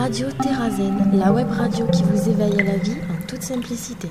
Radio Terrazen, la web radio qui vous éveille à la vie en toute simplicité.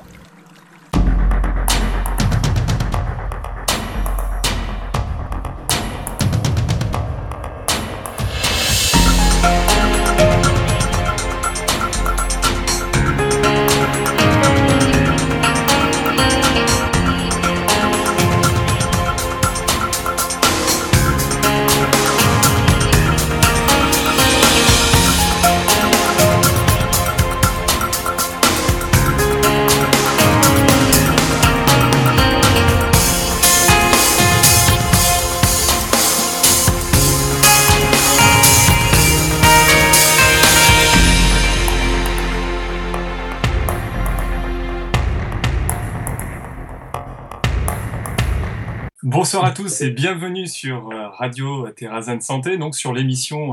Bonsoir à tous et bienvenue sur Radio Terrazen Santé, donc sur l'émission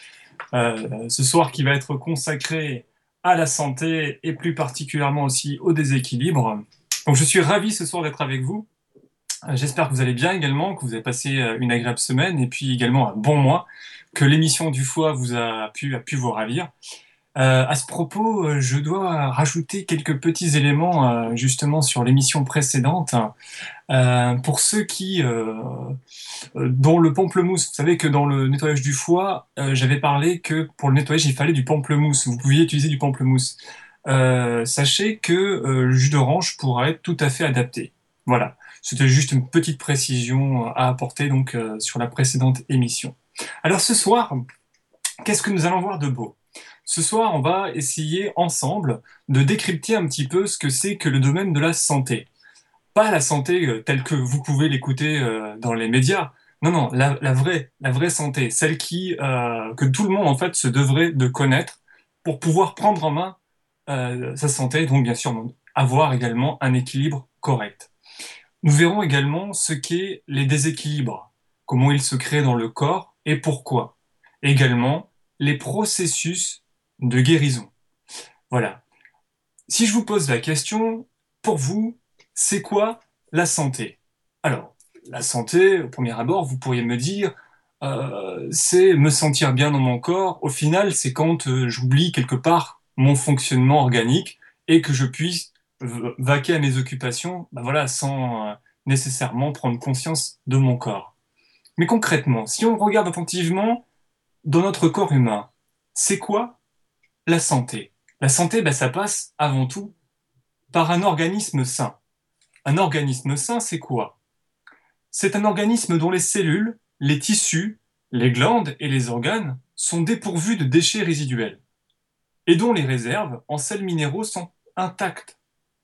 ce soir qui va être consacrée à la santé et plus particulièrement aussi au déséquilibre. Donc je suis ravi ce soir d'être avec vous. J'espère que vous allez bien également, que vous avez passé une agréable semaine et puis également un bon mois, que l'émission du foie vous a pu vous ravir. À ce propos, je dois rajouter quelques petits éléments justement sur l'émission précédente. Pour ceux qui, dont le pamplemousse, vous savez que dans le nettoyage du foie, j'avais parlé que pour le nettoyage, il fallait du pamplemousse. Vous pouviez utiliser du pamplemousse. Sachez que le jus d'orange pourra être tout à fait adapté. Voilà, c'était juste une petite précision à apporter donc sur la précédente émission. Alors ce soir, qu'est-ce que nous allons voir de beau ? Ce soir, on va essayer ensemble de décrypter un petit peu ce que c'est que le domaine de la santé. Pas la santé telle que vous pouvez l'écouter dans les médias. Non, la vraie santé, celle que tout le monde en fait se devrait de connaître pour pouvoir prendre en main sa santé, donc bien sûr avoir également un équilibre correct. Nous verrons également ce qu'est les déséquilibres, comment ils se créent dans le corps et pourquoi. Également les processus de guérison. Voilà. Si je vous pose la question, pour vous, c'est quoi la santé ? Alors, la santé, au premier abord, vous pourriez me dire, c'est me sentir bien dans mon corps. Au final, c'est quand j'oublie quelque part mon fonctionnement organique et que je puisse vaquer à mes occupations, voilà, sans nécessairement prendre conscience de mon corps. Mais concrètement, si on regarde attentivement dans notre corps humain, c'est quoi la santé ? La santé, ça passe avant tout par un organisme sain. Un organisme sain, c'est quoi ? C'est un organisme dont les cellules, les tissus, les glandes et les organes sont dépourvus de déchets résiduels et dont les réserves en sels minéraux sont intactes.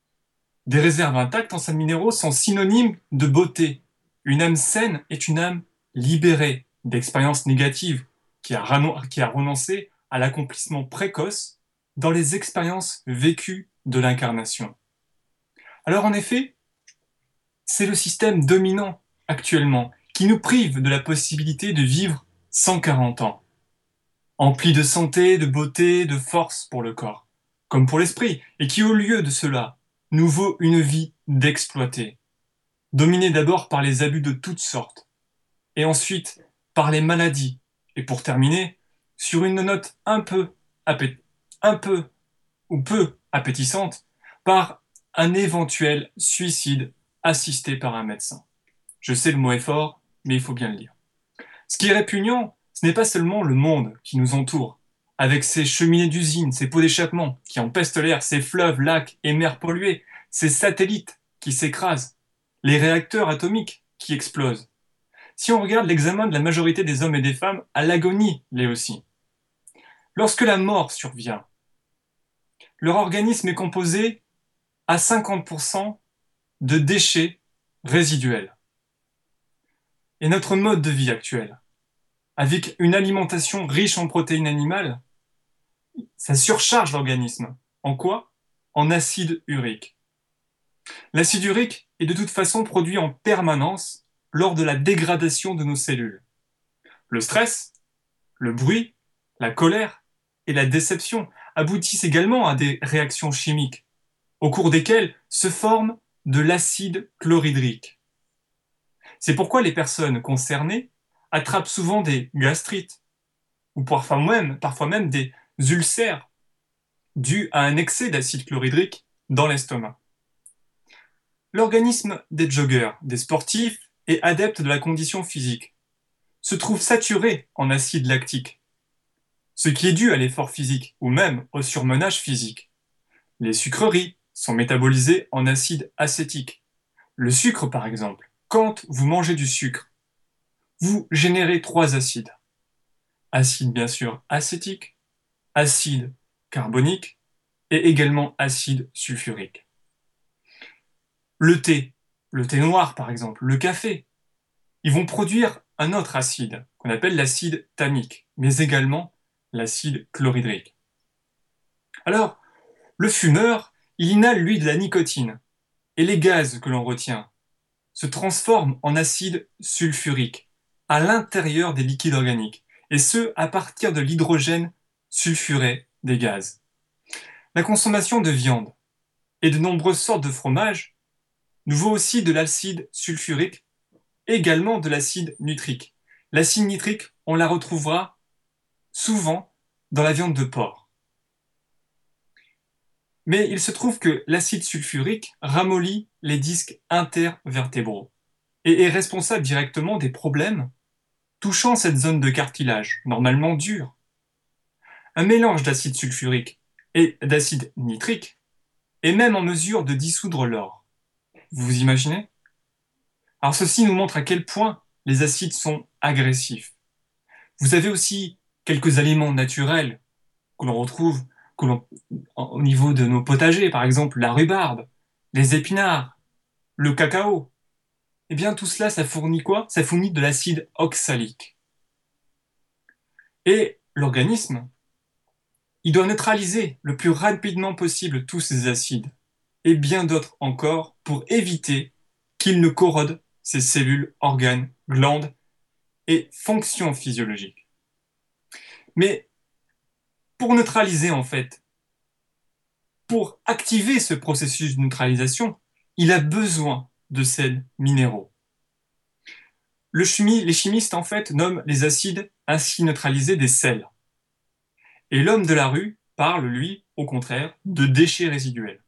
Des réserves intactes en sels minéraux sont synonymes de beauté. Une âme saine est une âme libérée d'expériences négatives qui a renoncé à l'accomplissement précoce dans les expériences vécues de l'incarnation. Alors en effet, c'est le système dominant actuellement qui nous prive de la possibilité de vivre 140 ans, empli de santé, de beauté, de force pour le corps, comme pour l'esprit, et qui au lieu de cela nous vaut une vie d'exploité, dominée d'abord par les abus de toutes sortes, et ensuite par les maladies, et pour terminer, sur une note un peu ou peu appétissante, par un éventuel suicide assisté par un médecin. Je sais, le mot est fort, mais il faut bien le dire. Ce qui est répugnant, ce n'est pas seulement le monde qui nous entoure, avec ses cheminées d'usines, ses pots d'échappement qui empestent l'air, ses fleuves, lacs et mers pollués, ses satellites qui s'écrasent, les réacteurs atomiques qui explosent. Si on regarde l'examen de la majorité des hommes et des femmes à l'agonie, les aussi. Lorsque la mort survient, leur organisme est composé à 50% de déchets résiduels. Et notre mode de vie actuel, avec une alimentation riche en protéines animales, ça surcharge l'organisme. En quoi ? En acide urique. L'acide urique est de toute façon produit en permanence lors de la dégradation de nos cellules. Le stress, le bruit, la colère et la déception aboutissent également à des réactions chimiques, au cours desquelles se forme de l'acide chlorhydrique. C'est pourquoi les personnes concernées attrapent souvent des gastrites, ou parfois même des ulcères dus à un excès d'acide chlorhydrique dans l'estomac. L'organisme des joggeurs, des sportifs et adeptes de la condition physique se trouve saturé en acide lactique, ce qui est dû à l'effort physique ou même au surmenage physique. Les sucreries sont métabolisées en acide acétique. Le sucre, par exemple, quand vous mangez du sucre, vous générez 3 acides. Acide, bien sûr, acétique, acide carbonique et également acide sulfurique. Le thé noir, par exemple, le café, ils vont produire un autre acide qu'on appelle l'acide tannique, mais également l'acide chlorhydrique. Alors, le fumeur, il inhale, lui, de la nicotine, et les gaz que l'on retient se transforment en acide sulfurique à l'intérieur des liquides organiques, et ce, à partir de l'hydrogène sulfuré des gaz. La consommation de viande et de nombreuses sortes de fromages nous vaut aussi de l'acide sulfurique, également de l'acide nitrique. L'acide nitrique, on la retrouvera souvent dans la viande de porc. Mais il se trouve que l'acide sulfurique ramollit les disques intervertébraux et est responsable directement des problèmes touchant cette zone de cartilage, normalement dure. Un mélange d'acide sulfurique et d'acide nitrique est même en mesure de dissoudre l'or. Vous imaginez? Alors ceci nous montre à quel point les acides sont agressifs. Vous avez aussi quelques aliments naturels que l'on retrouve au niveau de nos potagers, par exemple la rhubarbe, les épinards, le cacao. Eh bien tout cela, ça fournit quoi? Ça fournit de l'acide oxalique. Et l'organisme, il doit neutraliser le plus rapidement possible tous ces acides et bien d'autres encore pour éviter qu'ils ne corrodent ses cellules, organes, glandes et fonctions physiologiques. Mais pour neutraliser en fait, pour activer ce processus de neutralisation, il a besoin de sels minéraux. Les chimistes en fait nomment les acides ainsi neutralisés des sels. Et l'homme de la rue parle, lui, au contraire, de déchets résiduels.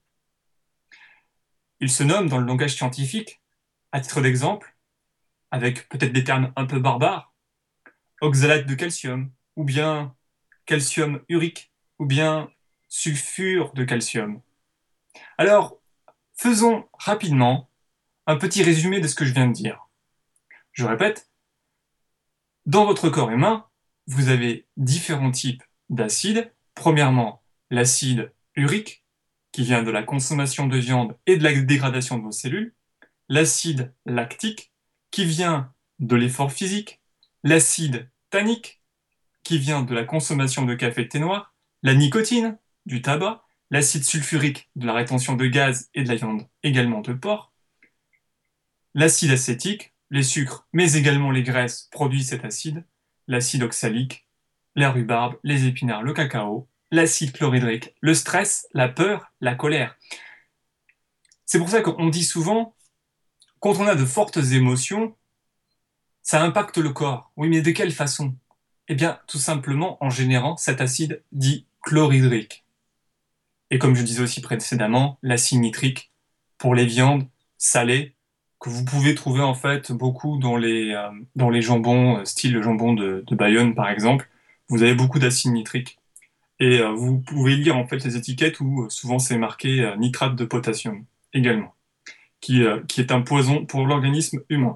Il se nomme dans le langage scientifique, à titre d'exemple, avec peut-être des termes un peu barbares, oxalate de calcium, ou bien calcium urique, ou bien sulfure de calcium. Alors, faisons rapidement un petit résumé de ce que je viens de dire. Je répète, dans votre corps humain, vous avez différents types d'acides. Premièrement, l'acide urique, qui vient de la consommation de viande et de la dégradation de vos cellules. L'acide lactique, qui vient de l'effort physique. L'acide tannique, qui vient de la consommation de café et de thé noir. La nicotine, du tabac. L'acide sulfurique, de la rétention de gaz et de la viande, également de porc. L'acide acétique, les sucres, mais également les graisses produisent cet acide. L'acide oxalique, la rhubarbe, les épinards, le cacao. L'acide chlorhydrique, le stress, la peur, la colère. C'est pour ça qu'on dit souvent, quand on a de fortes émotions, ça impacte le corps. Oui, mais de quelle façon? Eh bien, tout simplement en générant cet acide dit chlorhydrique. Et comme je disais aussi précédemment, l'acide nitrique pour les viandes salées, que vous pouvez trouver en fait beaucoup dans les jambons, style le jambon de Bayonne par exemple. Vous avez beaucoup d'acide nitrique. Et vous pouvez lire en fait les étiquettes où souvent c'est marqué nitrate de potassium également, qui est un poison pour l'organisme humain.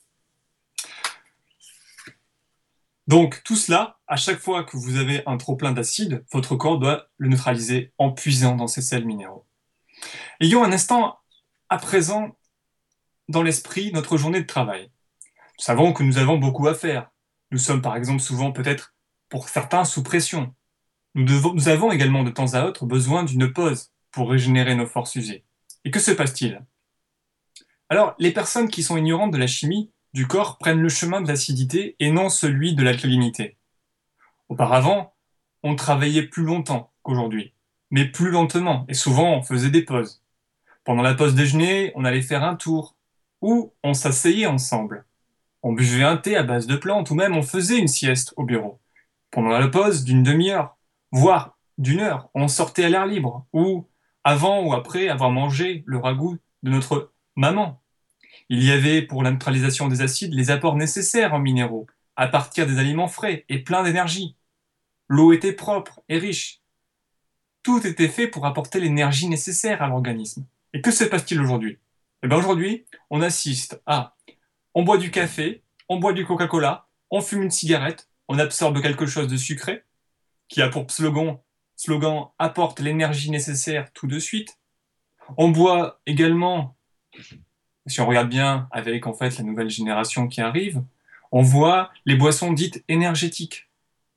Donc tout cela, à chaque fois que vous avez un trop-plein d'acide, votre corps doit le neutraliser en puisant dans ses sels minéraux. Ayons un instant à présent dans l'esprit notre journée de travail. Nous savons que nous avons beaucoup à faire. Nous sommes par exemple souvent peut-être pour certains sous pression. Nous avons également de temps à autre besoin d'une pause pour régénérer nos forces usées. Et que se passe-t-il? Alors, les personnes qui sont ignorantes de la chimie du corps prennent le chemin de l'acidité et non celui de l'alcalinité. Auparavant, on travaillait plus longtemps qu'aujourd'hui, mais plus lentement, et souvent on faisait des pauses. Pendant la pause déjeuner, on allait faire un tour, ou on s'asseyait ensemble. On buvait un thé à base de plantes, ou même on faisait une sieste au bureau. Pendant la pause d'une demi-heure, voire d'1 heure. On sortait à l'air libre, ou avant ou après avoir mangé le ragoût de notre maman. Il y avait, pour la neutralisation des acides, les apports nécessaires en minéraux, à partir des aliments frais et pleins d'énergie. L'eau était propre et riche. Tout était fait pour apporter l'énergie nécessaire à l'organisme. Et que se passe-t-il aujourd'hui? Eh bien aujourd'hui, on assiste à... On boit du café, on boit du Coca-Cola, on fume une cigarette, on absorbe quelque chose de sucré, qui a pour slogan apporte l'énergie nécessaire tout de suite. On boit également, si on regarde bien avec en fait la nouvelle génération qui arrive, on voit les boissons dites énergétiques,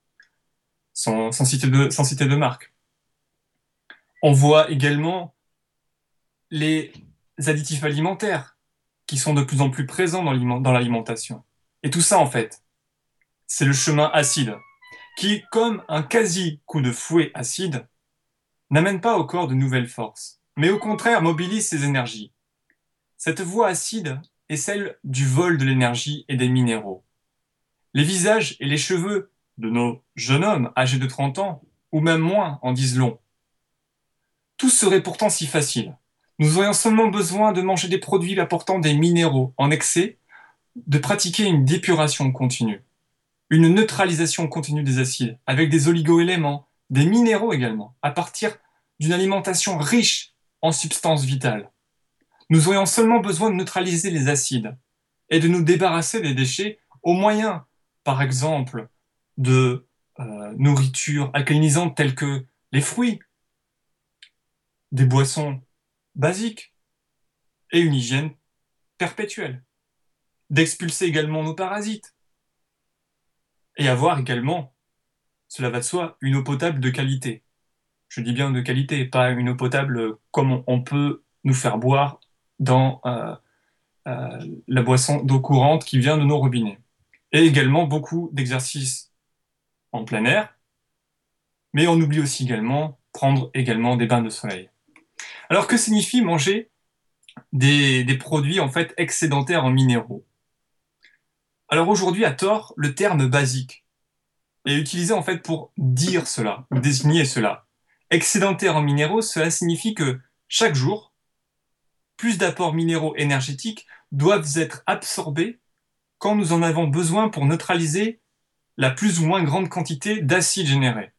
sans citer de marque. On voit également les additifs alimentaires qui sont de plus en plus présents dans l'alimentation. Et tout ça, en fait, c'est le chemin acide qui, comme un quasi-coup de fouet acide, n'amène pas au corps de nouvelles forces, mais au contraire mobilise ses énergies. Cette voie acide est celle du vol de l'énergie et des minéraux. Les visages et les cheveux de nos jeunes hommes âgés de 30 ans, ou même moins, en disent long. Tout serait pourtant si facile. Nous aurions seulement besoin de manger des produits apportant des minéraux en excès, de pratiquer une dépuration continue, une neutralisation continue des acides, avec des oligoéléments, des minéraux également, à partir d'une alimentation riche en substances vitales. Nous aurions seulement besoin de neutraliser les acides et de nous débarrasser des déchets au moyen, par exemple, de nourriture alcalinisante telles que les fruits, des boissons basiques et une hygiène perpétuelle. D'expulser également nos parasites et avoir également, cela va de soi, une eau potable de qualité. Je dis bien de qualité, pas une eau potable comme on peut nous faire boire dans la boisson d'eau courante qui vient de nos robinets. Et également beaucoup d'exercices en plein air, mais on oublie aussi également prendre également des bains de soleil. Alors que signifie manger des produits en fait excédentaires en minéraux? Alors aujourd'hui, à tort, le terme basique est utilisé en fait pour dire cela, ou désigner cela. Excédentaire en minéraux, cela signifie que chaque jour, plus d'apports minéraux énergétiques doivent être absorbés quand nous en avons besoin pour neutraliser la plus ou moins grande quantité d'acides générés.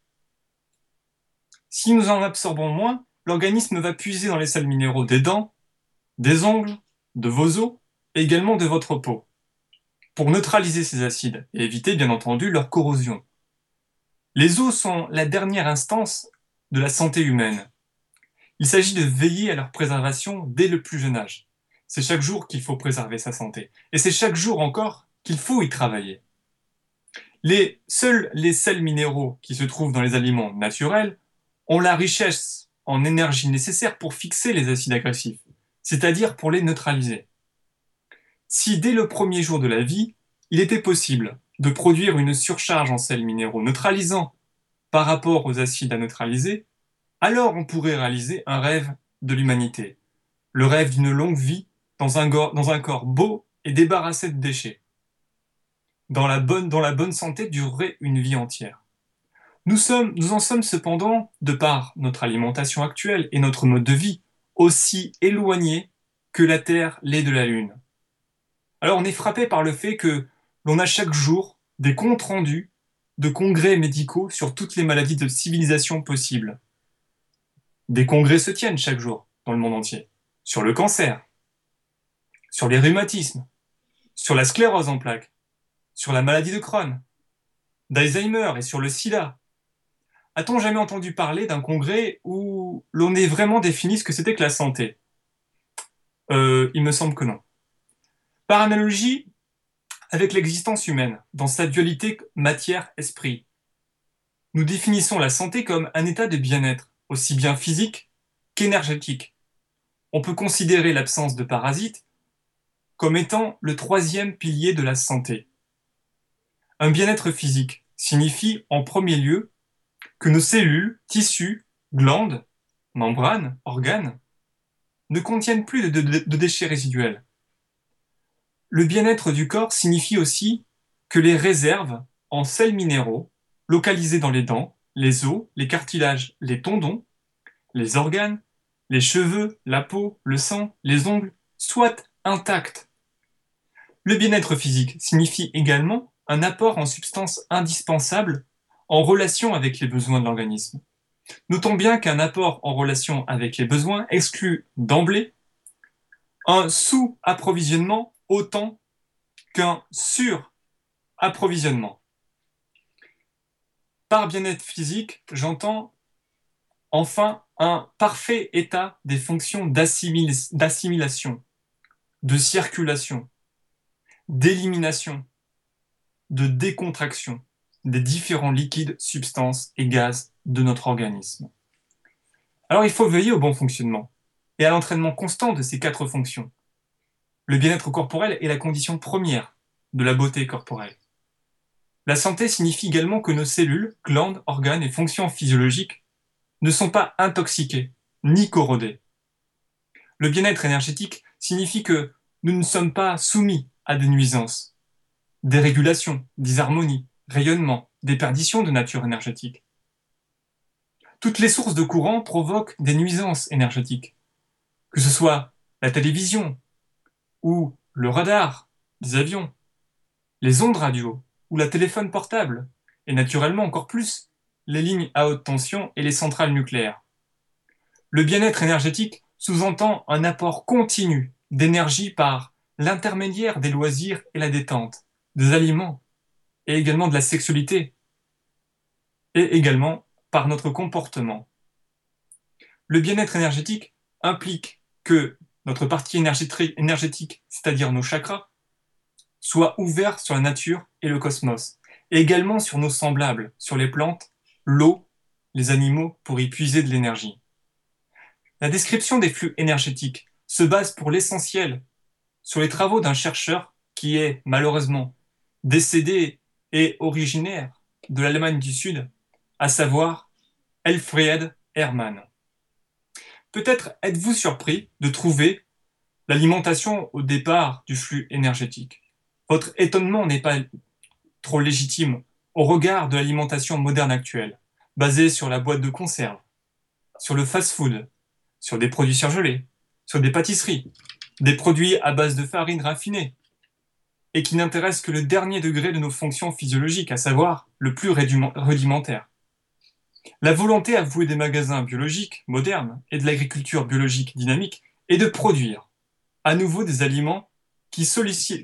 Si nous en absorbons moins, l'organisme va puiser dans les sels minéraux des dents, des ongles, de vos os et également de votre peau, pour neutraliser ces acides et éviter bien entendu leur corrosion. Les os sont la dernière instance de la santé humaine. Il s'agit de veiller à leur préservation dès le plus jeune âge. C'est chaque jour qu'il faut préserver sa santé. Et c'est chaque jour encore qu'il faut y travailler. Seuls les sels minéraux qui se trouvent dans les aliments naturels ont la richesse en énergie nécessaire pour fixer les acides agressifs, c'est-à-dire pour les neutraliser. Si dès le premier jour de la vie, il était possible de produire une surcharge en sels minéraux neutralisants par rapport aux acides à neutraliser, alors on pourrait réaliser un rêve de l'humanité, le rêve d'une longue vie dans un corps beau et débarrassé de déchets. Dans la bonne santé durerait une vie entière. Nous en sommes cependant, de par notre alimentation actuelle et notre mode de vie, aussi éloignés que la Terre l'est de la Lune. Alors on est frappé par le fait que l'on a chaque jour des comptes rendus de congrès médicaux sur toutes les maladies de civilisation possibles. Des congrès se tiennent chaque jour dans le monde entier, sur le cancer, sur les rhumatismes, sur la sclérose en plaques, sur la maladie de Crohn, d'Alzheimer et sur le sida. A-t-on jamais entendu parler d'un congrès où l'on ait vraiment défini ce que c'était que la santé? Il me semble que non. Par analogie avec l'existence humaine, dans sa dualité matière-esprit, nous définissons la santé comme un état de bien-être, aussi bien physique qu'énergétique. On peut considérer l'absence de parasites comme étant le troisième pilier de la santé. Un bien-être physique signifie en premier lieu que nos cellules, tissus, glandes, membranes, organes ne contiennent plus de déchets résiduels. Le bien-être du corps signifie aussi que les réserves en sels minéraux, localisées dans les dents, les os, les cartilages, les tendons, les organes, les cheveux, la peau, le sang, les ongles, soient intacts. Le bien-être physique signifie également un apport en substances indispensables en relation avec les besoins de l'organisme. Notons bien qu'un apport en relation avec les besoins exclut d'emblée un sous-approvisionnement autant qu'un sur-approvisionnement. Par bien-être physique, j'entends enfin un parfait état des fonctions d'assimilation, de circulation, d'élimination, de décontraction des différents liquides, substances et gaz de notre organisme. Alors il faut veiller au bon fonctionnement et à l'entraînement constant de ces 4 fonctions. Le bien-être corporel est la condition première de la beauté corporelle. La santé signifie également que nos cellules, glandes, organes et fonctions physiologiques ne sont pas intoxiquées ni corrodées. Le bien-être énergétique signifie que nous ne sommes pas soumis à des nuisances, dérégulation, disharmonie, rayonnement, déperdition de nature énergétique. Toutes les sources de courant provoquent des nuisances énergétiques, que ce soit la télévision ou le radar des avions, les ondes radio ou la téléphone portable, et naturellement encore plus les lignes à haute tension et les centrales nucléaires. Le bien-être énergétique sous-entend un apport continu d'énergie par l'intermédiaire des loisirs et la détente, des aliments et également de la sexualité, et également par notre comportement. Le bien-être énergétique implique que notre partie énergétique, c'est-à-dire nos chakras, soit ouvert sur la nature et le cosmos, et également sur nos semblables, sur les plantes, l'eau, les animaux, pour y puiser de l'énergie. La description des flux énergétiques se base pour l'essentiel sur les travaux d'un chercheur qui est malheureusement décédé et originaire de l'Allemagne du Sud, à savoir Elfriede Hermann. Peut-être êtes-vous surpris de trouver l'alimentation au départ du flux énergétique. Votre étonnement n'est pas trop légitime au regard de l'alimentation moderne actuelle, basée sur la boîte de conserve, sur le fast-food, sur des produits surgelés, sur des pâtisseries, des produits à base de farine raffinée, et qui n'intéressent que le dernier degré de nos fonctions physiologiques, à savoir le plus rudimentaire. La volonté avouée des magasins biologiques modernes et de l'agriculture biologique dynamique est de produire à nouveau des aliments qui sollicitent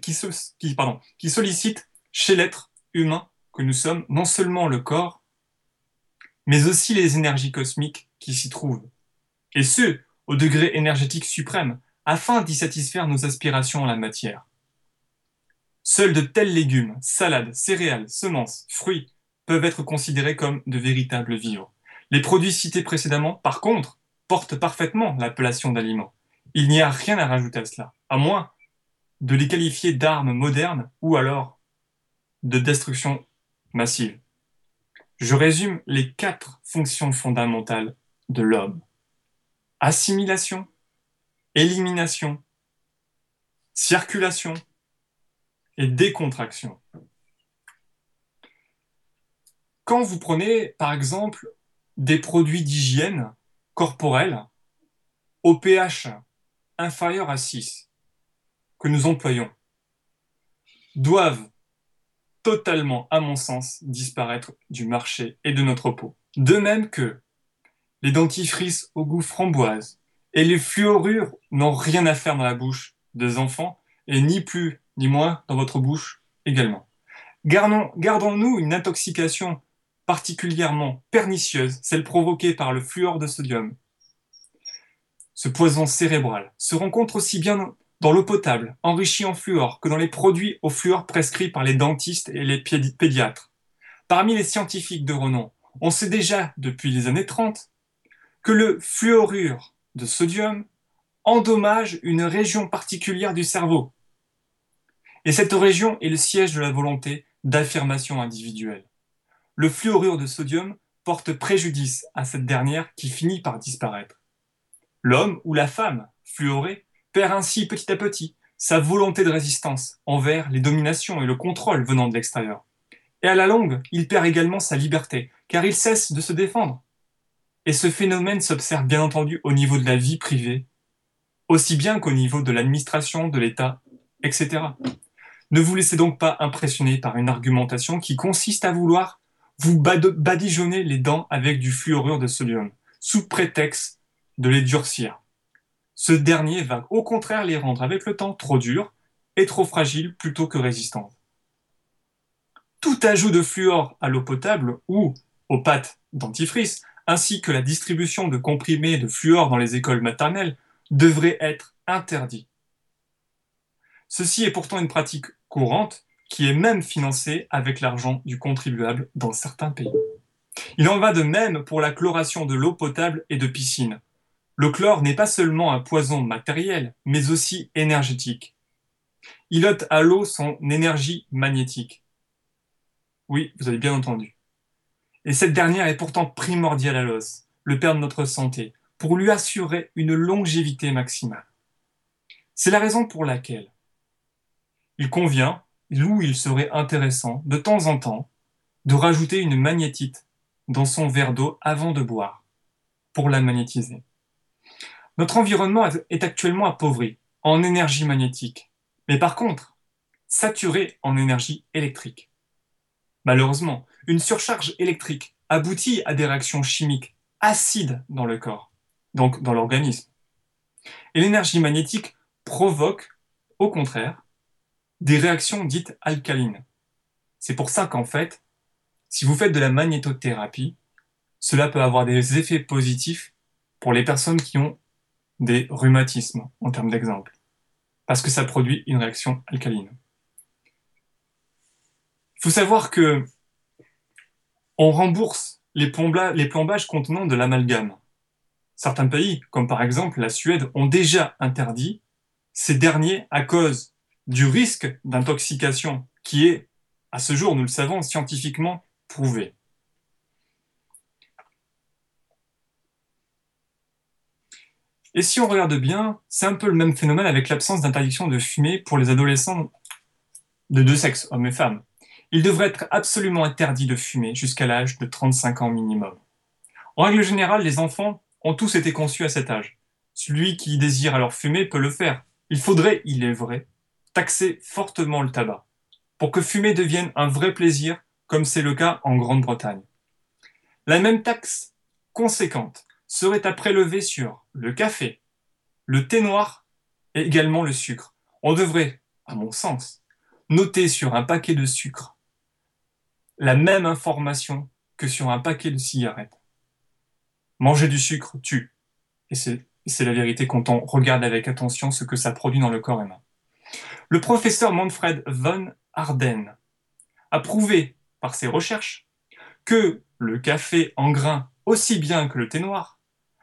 chez l'être humain que nous sommes non seulement le corps, mais aussi les énergies cosmiques qui s'y trouvent, et ce, au degré énergétique suprême, afin d'y satisfaire nos aspirations en la matière. Seuls de tels légumes, salades, céréales, semences, fruits peuvent être considérés comme de véritables vivres. Les produits cités précédemment, par contre, portent parfaitement l'appellation d'aliments. Il n'y a rien à rajouter à cela, à moins de les qualifier d'armes modernes ou alors de destruction massive. Je résume les 4 fonctions fondamentales de l'homme. Assimilation, élimination, circulation et décontraction. Quand vous prenez, par exemple, des produits d'hygiène corporelle au pH inférieur à 6 que nous employons, doivent totalement, à mon sens, disparaître du marché et de notre peau. De même que les dentifrices au goût framboise et les fluorures n'ont rien à faire dans la bouche des enfants et ni plus ni moins dans votre bouche également. Gardons-nous une intoxication particulièrement pernicieuse, celle provoquée par le fluor de sodium. Ce poison cérébral se rencontre aussi bien dans l'eau potable, enrichie en fluor, que dans les produits au fluor prescrits par les dentistes et les pédiatres. Parmi les scientifiques de renom, on sait déjà depuis les années 30 que le fluorure de sodium endommage une région particulière du cerveau. Et cette région est le siège de la volonté d'affirmation individuelle. Le fluorure de sodium porte préjudice à cette dernière qui finit par disparaître. L'homme ou la femme fluoré perd ainsi petit à petit sa volonté de résistance envers les dominations et le contrôle venant de l'extérieur. Et à la longue, il perd également sa liberté, car il cesse de se défendre. Et ce phénomène s'observe bien entendu au niveau de la vie privée, aussi bien qu'au niveau de l'administration, de l'État, etc. Ne vous laissez donc pas impressionner par une argumentation qui consiste à vouloir vous badigeonner les dents avec du fluorure de sodium, sous prétexte de les durcir. Ce dernier va au contraire les rendre avec le temps trop durs et trop fragiles plutôt que résistantes. Tout ajout de fluor à l'eau potable ou aux pâtes dentifrice, ainsi que la distribution de comprimés de fluor dans les écoles maternelles, devrait être interdit. Ceci est pourtant une pratique courante qui est même financée avec l'argent du contribuable dans certains pays. Il en va de même pour la chloration de l'eau potable et de piscine. Le chlore n'est pas seulement un poison matériel, mais aussi énergétique. Il ôte à l'eau son énergie magnétique. Oui, vous avez bien entendu. Et cette dernière est pourtant primordiale à l'os, le père de notre santé, pour lui assurer une longévité maximale. C'est la raison pour laquelle il convient, ou il serait intéressant, de temps en temps, de rajouter une magnétite dans son verre d'eau avant de boire, pour la magnétiser. Notre environnement est actuellement appauvri en énergie magnétique, mais par contre, saturé en énergie électrique. Malheureusement, une surcharge électrique aboutit à des réactions chimiques acides dans le corps, donc dans l'organisme. Et l'énergie magnétique provoque, au contraire, des réactions dites alcalines. C'est pour ça qu'en fait, si vous faites de la magnétothérapie, cela peut avoir des effets positifs pour les personnes qui ont des rhumatismes, en termes d'exemple, parce que ça produit une réaction alcaline. Il faut savoir que on rembourse les plombages contenant de l'amalgame. Certains pays, comme par exemple la Suède, ont déjà interdit ces derniers à cause du risque d'intoxication qui est, à ce jour, nous le savons, scientifiquement prouvé. Et si on regarde bien, c'est un peu le même phénomène avec l'absence d'interdiction de fumer pour les adolescents de deux sexes, hommes et femmes. Il devrait être absolument interdit de fumer jusqu'à l'âge de 35 ans minimum. En règle générale, les enfants ont tous été conçus à cet âge. Celui qui désire alors fumer peut le faire. Il faudrait, il est vrai, taxer fortement le tabac, pour que fumer devienne un vrai plaisir, comme c'est le cas en Grande-Bretagne. La même taxe conséquente serait à prélever sur le café, le thé noir et également le sucre. On devrait, à mon sens, noter sur un paquet de sucre la même information que sur un paquet de cigarettes. Manger du sucre tue. Et c'est la vérité quand on regarde avec attention ce que ça produit dans le corps humain. Le professeur Manfred von Harden a prouvé par ses recherches que le café en grains, aussi bien que le thé noir,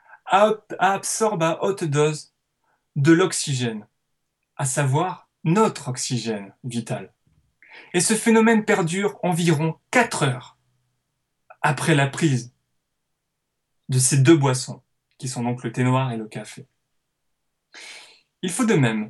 absorbe à haute dose de l'oxygène, à savoir notre oxygène vital. Et ce phénomène perdure environ 4 heures après la prise de ces deux boissons, qui sont donc le thé noir et le café. Il faut de même,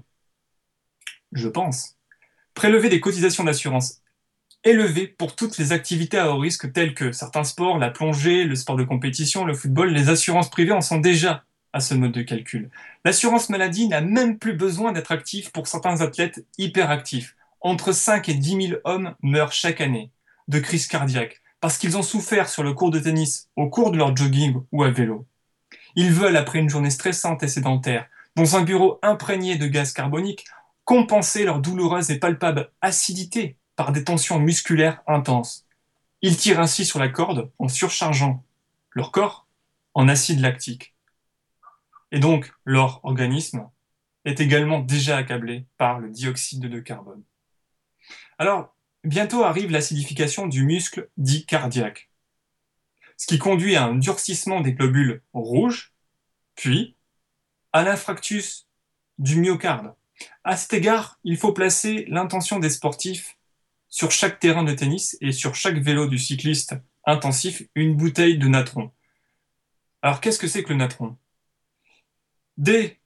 je pense, prélever des cotisations d'assurance élevées pour toutes les activités à haut risque telles que certains sports, la plongée, le sport de compétition, le football. Les assurances privées en sont déjà à ce mode de calcul. L'assurance maladie n'a même plus besoin d'être active pour certains athlètes hyperactifs. Entre 5 et 10 000 hommes meurent chaque année de crise cardiaque parce qu'ils ont souffert sur le court de tennis, au cours de leur jogging ou à vélo. Ils veulent, après une journée stressante et sédentaire, dans un bureau imprégné de gaz carbonique, compenser leur douloureuse et palpable acidité par des tensions musculaires intenses. Ils tirent ainsi sur la corde en surchargeant leur corps en acide lactique. Et donc, leur organisme est également déjà accablé par le dioxyde de carbone. Alors, bientôt arrive l'acidification du muscle dit cardiaque, ce qui conduit à un durcissement des globules rouges, puis à l'infarctus du myocarde. À cet égard, il faut placer l'intention des sportifs sur chaque terrain de tennis et sur chaque vélo du cycliste intensif une bouteille de natron. Alors qu'est-ce que c'est que le natron?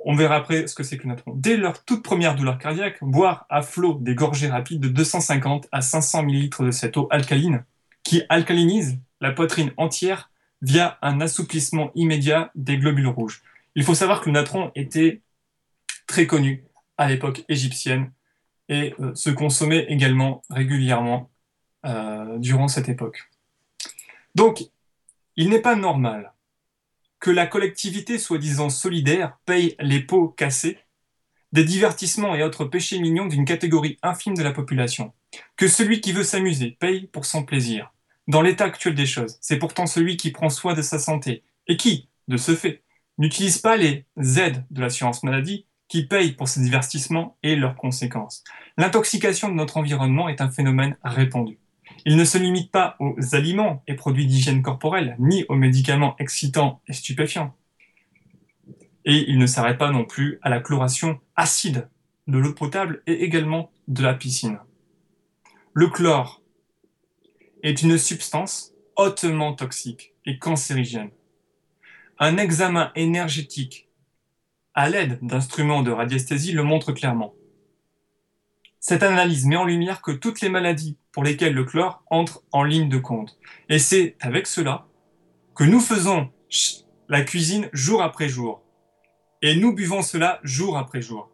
On verra après ce que c'est que le natron. Dès leur toute première douleur cardiaque, boire à flot des gorgées rapides de 250 à 500 millilitres de cette eau alcaline qui alcalinise la poitrine entière via un assouplissement immédiat des globules rouges. Il faut savoir que le natron était très connu à l'époque égyptienne et se consommait également régulièrement durant cette époque. Donc, il n'est pas normal que la collectivité soi-disant solidaire paye les pots cassés des divertissements et autres péchés mignons d'une catégorie infime de la population. Que celui qui veut s'amuser paye pour son plaisir. Dans l'état actuel des choses, c'est pourtant celui qui prend soin de sa santé et qui, de ce fait, n'utilise pas les aides de l'assurance maladie qui payent pour ces divertissements et leurs conséquences. L'intoxication de notre environnement est un phénomène répandu. Il ne se limite pas aux aliments et produits d'hygiène corporelle, ni aux médicaments excitants et stupéfiants. Et il ne s'arrête pas non plus à la chloration acide de l'eau potable et également de la piscine. Le chlore est une substance hautement toxique et cancérigène. Un examen énergétique à l'aide d'instruments de radiesthésie le montre clairement. Cette analyse met en lumière que toutes les maladies pour lesquelles le chlore entre en ligne de compte. Et c'est avec cela que nous faisons la cuisine jour après jour. Et nous buvons cela jour après jour.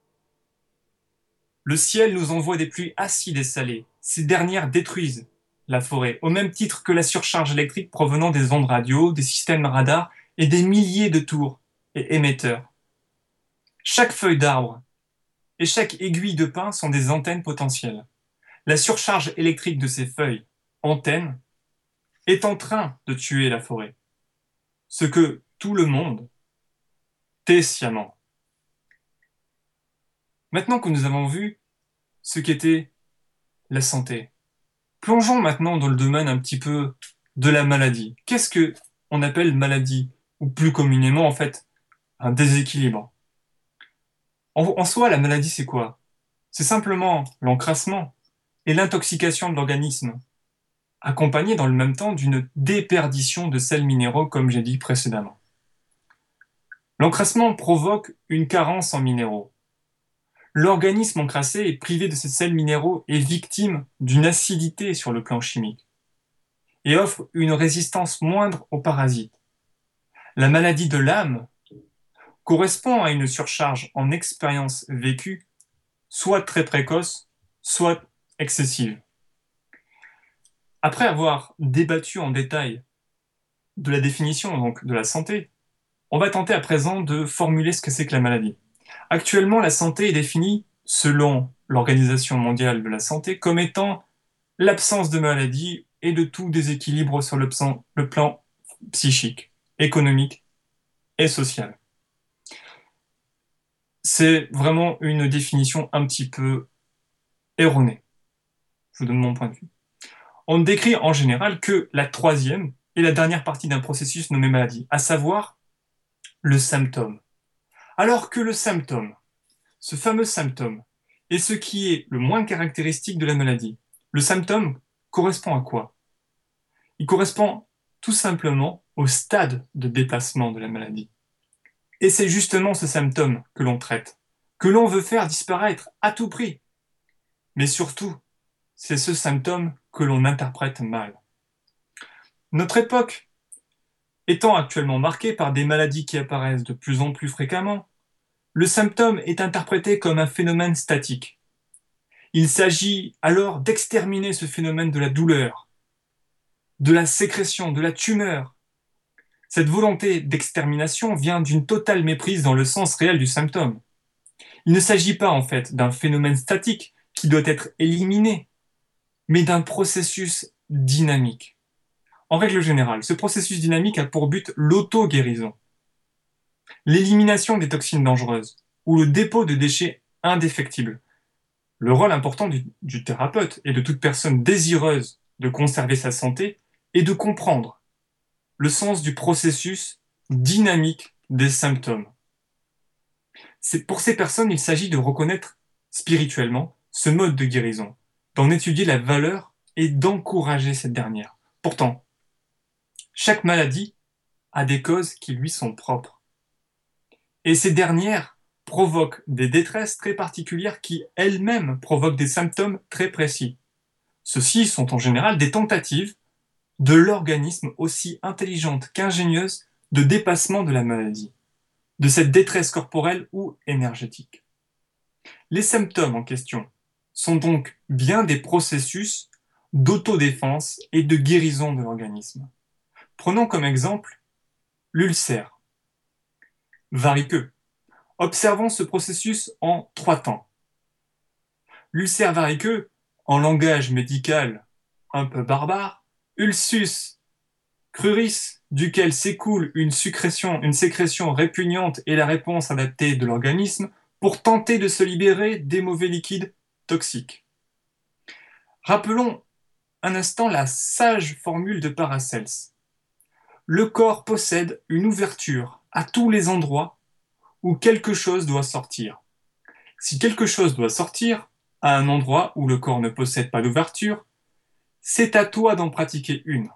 Le ciel nous envoie des pluies acides et salées. Ces dernières détruisent la forêt, au même titre que la surcharge électrique provenant des ondes radio, des systèmes radars et des milliers de tours et émetteurs. Chaque feuille d'arbre et chaque aiguille de pin sont des antennes potentielles. La surcharge électrique de ces feuilles, antennes, est en train de tuer la forêt. Ce que tout le monde tait sciemment. Maintenant que nous avons vu ce qu'était la santé, plongeons maintenant dans le domaine un petit peu de la maladie. Qu'est-ce que on appelle maladie? Ou plus communément, en fait, un déséquilibre. En soi, la maladie, c'est quoi? C'est simplement l'encrassement et l'intoxication de l'organisme, accompagnée dans le même temps d'une déperdition de sels minéraux, comme j'ai dit précédemment. L'encrassement provoque une carence en minéraux. L'organisme encrassé est privé de ses sels minéraux et victime d'une acidité sur le plan chimique et offre une résistance moindre aux parasites. La maladie de l'âme correspond à une surcharge en expérience vécue, soit très précoce, soit excessive. Après avoir débattu en détail de la définition donc, de la santé, on va tenter à présent de formuler ce que c'est que la maladie. Actuellement, la santé est définie, selon l'Organisation mondiale de la santé, comme étant l'absence de maladie et de tout déséquilibre sur le plan psychique, économique et social. C'est vraiment une définition un petit peu erronée. Je vous donne mon point de vue. On ne décrit en général que la troisième et la dernière partie d'un processus nommé maladie, à savoir le symptôme. Alors que le symptôme, ce fameux symptôme, est ce qui est le moins caractéristique de la maladie. Le symptôme correspond à quoi? Il correspond tout simplement au stade de déplacement de la maladie. Et c'est justement ce symptôme que l'on traite, que l'on veut faire disparaître à tout prix. Mais surtout, c'est ce symptôme que l'on interprète mal. Notre époque étant actuellement marquée par des maladies qui apparaissent de plus en plus fréquemment, le symptôme est interprété comme un phénomène statique. Il s'agit alors d'exterminer ce phénomène de la douleur, de la sécrétion, de la tumeur. Cette volonté d'extermination vient d'une totale méprise dans le sens réel du symptôme. Il ne s'agit pas en fait d'un phénomène statique qui doit être éliminé, mais d'un processus dynamique. En règle générale, ce processus dynamique a pour but l'auto-guérison, l'élimination des toxines dangereuses ou le dépôt de déchets indéfectibles. Le rôle important du thérapeute et de toute personne désireuse de conserver sa santé est de comprendre le sens du processus dynamique des symptômes. Pour ces personnes, il s'agit de reconnaître spirituellement ce mode de guérison, d'en étudier la valeur et d'encourager cette dernière. Pourtant, chaque maladie a des causes qui lui sont propres. Et ces dernières provoquent des détresses très particulières qui elles-mêmes provoquent des symptômes très précis. Ceux-ci sont en général des tentatives de l'organisme aussi intelligente qu'ingénieuse de dépassement de la maladie, de cette détresse corporelle ou énergétique. Les symptômes en question sont donc bien des processus d'autodéfense et de guérison de l'organisme. Prenons comme exemple l'ulcère variqueux. Observons ce processus en 3 temps. L'ulcère variqueux, en langage médical un peu barbare, ulcus cruris, duquel s'écoule une sécrétion répugnante et la réponse adaptée de l'organisme pour tenter de se libérer des mauvais liquides toxiques. Rappelons un instant la sage formule de Paracels. Le corps possède une ouverture à tous les endroits où quelque chose doit sortir. Si quelque chose doit sortir à un endroit où le corps ne possède pas d'ouverture, c'est à toi d'en pratiquer une.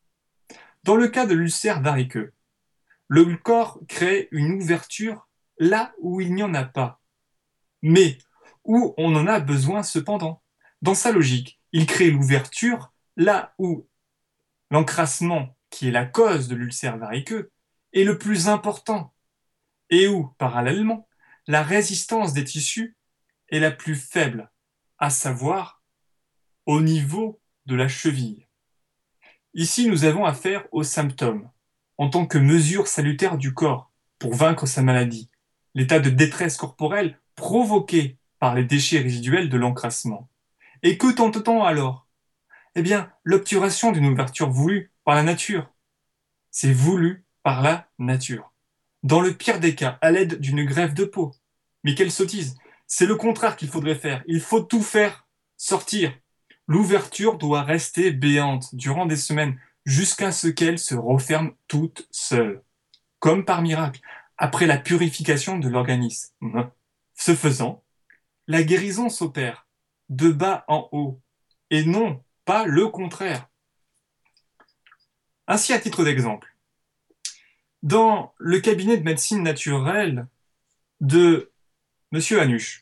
Dans le cas de l'ulcère variqueux, le corps crée une ouverture là où il n'y en a pas, mais où on en a besoin cependant. Dans sa logique, il crée l'ouverture là où l'encrassement, qui est la cause de l'ulcère variqueux, est le plus important, et où, parallèlement, la résistance des tissus est la plus faible, à savoir au niveau de la cheville. Ici, nous avons affaire aux symptômes, en tant que mesure salutaire du corps pour vaincre sa maladie, l'état de détresse corporelle provoqué par les déchets résiduels de l'encrassement. Et que tente-t-on alors? Eh bien, l'obturation d'une ouverture voulue par la nature. C'est voulu par la nature. Dans le pire des cas, à l'aide d'une greffe de peau. Mais quelle sottise! C'est le contraire qu'il faudrait faire. Il faut tout faire sortir. L'ouverture doit rester béante durant des semaines jusqu'à ce qu'elle se referme toute seule, comme par miracle, après la purification de l'organisme. Ce faisant, la guérison s'opère de bas en haut, et non pas le contraire. Ainsi, à titre d'exemple, dans le cabinet de médecine naturelle de Monsieur Hanuch,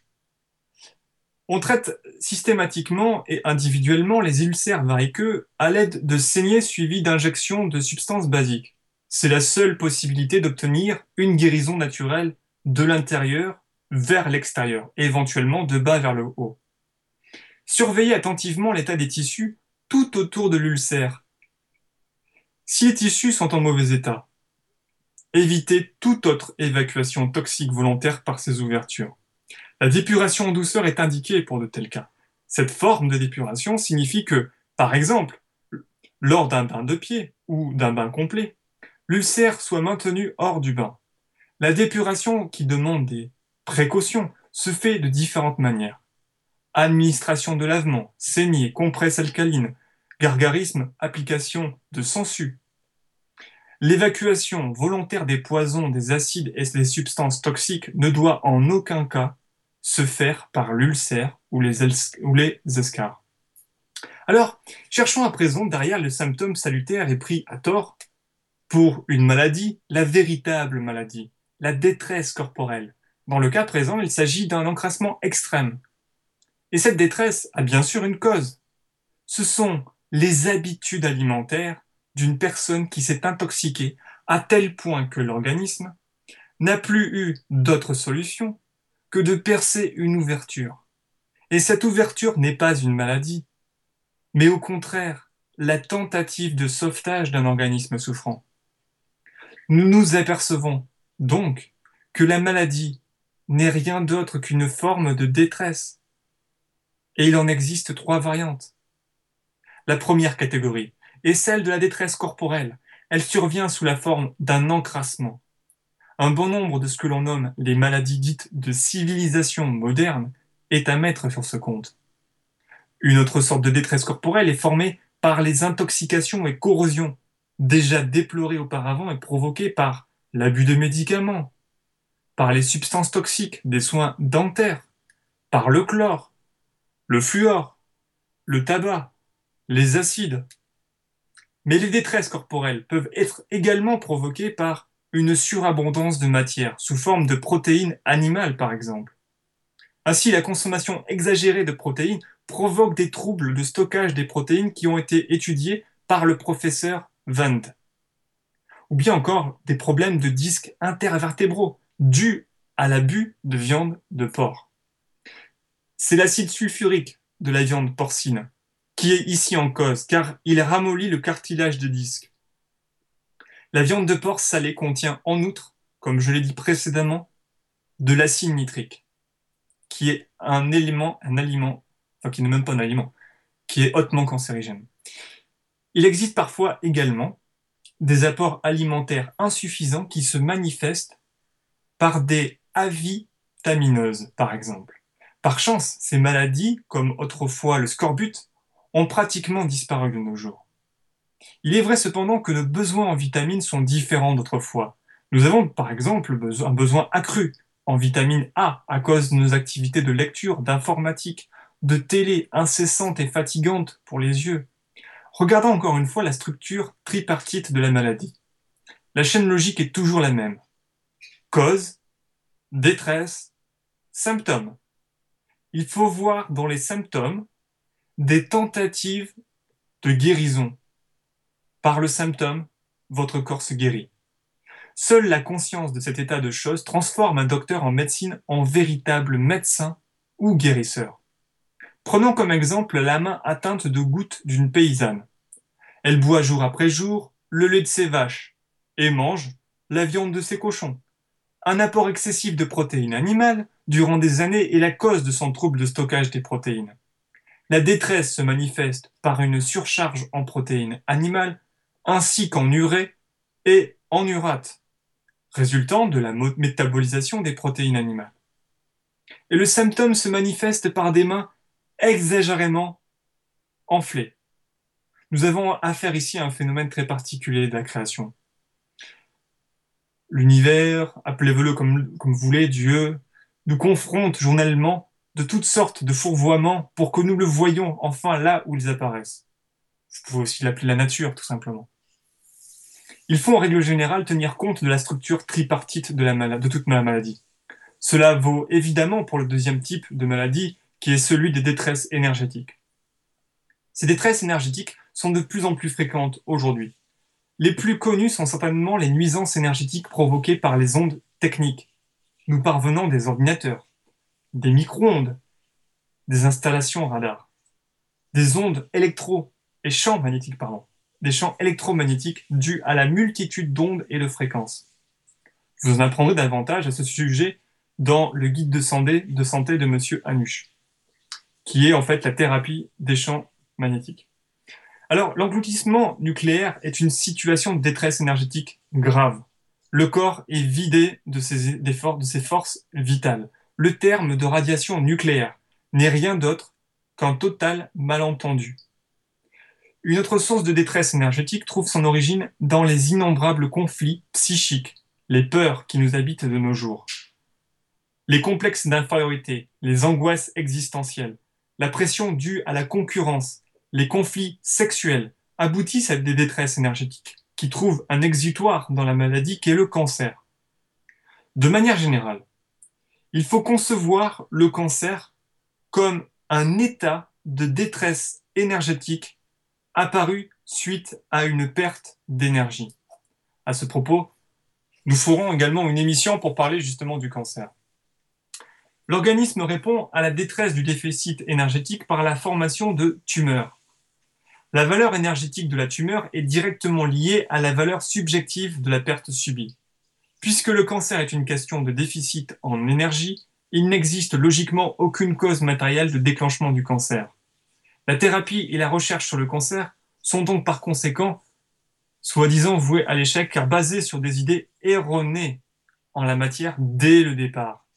on traite systématiquement et individuellement les ulcères variqueux à l'aide de saignées suivies d'injections de substances basiques. C'est la seule possibilité d'obtenir une guérison naturelle de l'intérieur vers l'extérieur, et éventuellement de bas vers le haut. Surveillez attentivement l'état des tissus tout autour de l'ulcère. Si les tissus sont en mauvais état, évitez toute autre évacuation toxique volontaire par ces ouvertures. La dépuration en douceur est indiquée pour de tels cas. Cette forme de dépuration signifie que, par exemple, lors d'un bain de pied ou d'un bain complet, l'ulcère soit maintenu hors du bain. La dépuration, qui demande des précautions, se fait de différentes manières. Administration de lavement, saignée, compresse alcaline, gargarisme, application de sangsues. L'évacuation volontaire des poisons, des acides et des substances toxiques ne doit en aucun cas se faire par l'ulcère ou les escarres. Alors, cherchons à présent derrière le symptôme salutaire et pris à tort pour une maladie, la véritable maladie, la détresse corporelle. Dans le cas présent, il s'agit d'un encrassement extrême. Et cette détresse a bien sûr une cause. Ce sont les habitudes alimentaires d'une personne qui s'est intoxiquée à tel point que l'organisme n'a plus eu d'autre solution que de percer une ouverture. Et cette ouverture n'est pas une maladie, mais au contraire, la tentative de sauvetage d'un organisme souffrant. Nous nous apercevons donc que la maladie n'est rien d'autre qu'une forme de détresse. Et il en existe 3 variantes. La première catégorie est celle de la détresse corporelle. Elle survient sous la forme d'un encrassement. Un bon nombre de ce que l'on nomme les maladies dites de civilisation moderne est à mettre sur ce compte. Une autre sorte de détresse corporelle est formée par les intoxications et corrosions, déjà déplorées auparavant et provoquées par l'abus de médicaments, par les substances toxiques des soins dentaires, par le chlore, le fluor, le tabac, les acides. Mais les détresses corporelles peuvent être également provoquées par une surabondance de matière, sous forme de protéines animales par exemple. Ainsi, la consommation exagérée de protéines provoque des troubles de stockage des protéines qui ont été étudiés par le professeur Vand. Ou bien encore des problèmes de disques intervertébraux dus à l'abus de viande de porc. C'est l'acide sulfurique de la viande porcine qui est ici en cause, car il ramollit le cartilage de disque. La viande de porc salée contient en outre, comme je l'ai dit précédemment, de l'acide nitrique, qui est un aliment, enfin qui n'est même pas un aliment, qui est hautement cancérigène. Il existe parfois également des apports alimentaires insuffisants qui se manifestent par des avitamineuses, par exemple. Par chance, ces maladies, comme autrefois le scorbut, ont pratiquement disparu de nos jours. Il est vrai cependant que nos besoins en vitamines sont différents d'autrefois. Nous avons par exemple un besoin accru en vitamine A à cause de nos activités de lecture, d'informatique, de télé incessantes et fatigantes pour les yeux. Regardons encore une fois la structure tripartite de la maladie. La chaîne logique est toujours la même. Cause, détresse, symptômes. Il faut voir dans les symptômes des tentatives de guérison. Par le symptôme, votre corps se guérit. Seule la conscience de cet état de choses transforme un docteur en médecine en véritable médecin ou guérisseur. Prenons comme exemple la main atteinte de gouttes d'une paysanne. Elle boit jour après jour le lait de ses vaches et mange la viande de ses cochons. Un apport excessif de protéines animales durant des années est la cause de son trouble de stockage des protéines. La détresse se manifeste par une surcharge en protéines animales ainsi qu'en urée et en urate, résultant de la métabolisation des protéines animales. Et le symptôme se manifeste par des mains exagérément enflées. Nous avons affaire ici à un phénomène très particulier de la création. L'univers, appelez-le comme vous voulez, Dieu, nous confronte journellement de toutes sortes de fourvoiements pour que nous le voyions enfin là où ils apparaissent. Vous pouvez aussi l'appeler la nature, tout simplement. Il faut en règle générale tenir compte de la structure tripartite de toute maladie. Cela vaut évidemment pour le deuxième type de maladie, qui est celui des détresses énergétiques. Ces détresses énergétiques sont de plus en plus fréquentes aujourd'hui. Les plus connues sont certainement les nuisances énergétiques provoquées par les ondes techniques, nous parvenant des ordinateurs, des micro-ondes, des installations radar, des ondes des champs électromagnétiques dus à la multitude d'ondes et de fréquences. Je vous en apprendrai davantage à ce sujet dans le guide de santé de Monsieur Hanusch, qui est en fait la thérapie des champs magnétiques. Alors, l'engloutissement nucléaire est une situation de détresse énergétique grave. Le corps est vidé de ses forces vitales. Le terme de radiation nucléaire n'est rien d'autre qu'un total malentendu. Une autre source de détresse énergétique trouve son origine dans les innombrables conflits psychiques, les peurs qui nous habitent de nos jours. Les complexes d'infériorité, les angoisses existentielles, la pression due à la concurrence, les conflits sexuels aboutissent à des détresses énergétiques qui trouvent un exutoire dans la maladie qu'est le cancer. De manière générale, il faut concevoir le cancer comme un état de détresse énergétique apparu suite à une perte d'énergie. À ce propos, nous ferons également une émission pour parler justement du cancer. L'organisme répond à la détresse du déficit énergétique par la formation de tumeurs. La valeur énergétique de la tumeur est directement liée à la valeur subjective de la perte subie. Puisque le cancer est une question de déficit en énergie, il n'existe logiquement aucune cause matérielle de déclenchement du cancer. La thérapie et la recherche sur le cancer sont donc par conséquent soi-disant vouées à l'échec car basées sur des idées erronées en la matière dès le départ.